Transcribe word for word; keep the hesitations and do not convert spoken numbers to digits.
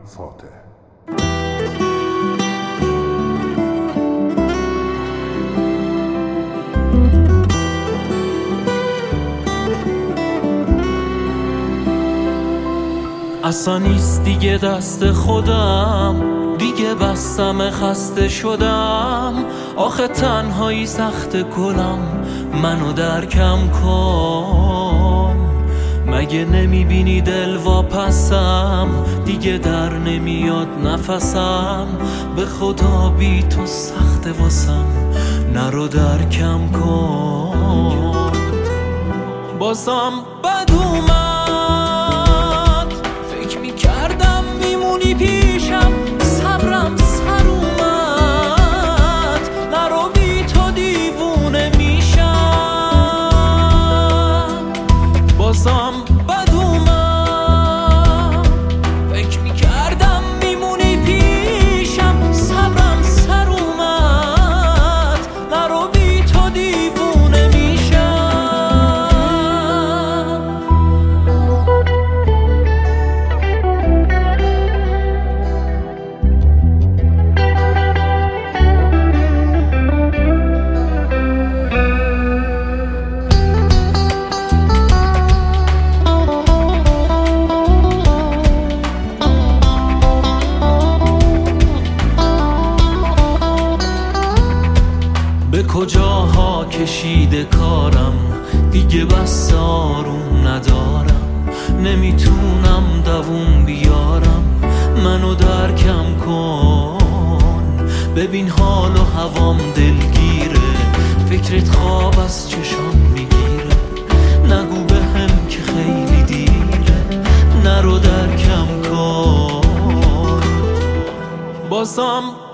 فاتح. اصلا نیست دیگه دست خودم، دیگه بستم خسته شدم. آخه تنهایی سخت گلم، منو درکم کن. مگه نمیبینی دل واپسم، دیگه در نمیاد نفسم. به خدا بی تو سخت واسم، نرو درکم کن. بازم بد اومد، فکر میکردم میمونی پیشم. صبرم سر اومد، نرو بی تو دیوونه میشم. بازم بد اومد، فکر میکردم میمونی پیشم. صبرم سر اومد، نرو بی تو دیوونه میشم. به کجاها کشیده کارم، دیگه بس آروم ندارم. نمیتونم دووم بیارم، منو درکم کن. ببین حال و هوام دلگیره، فکرت خواب از چشام میگیره. نگو بهم که خیلی دیره، نرو درکم کن. بازم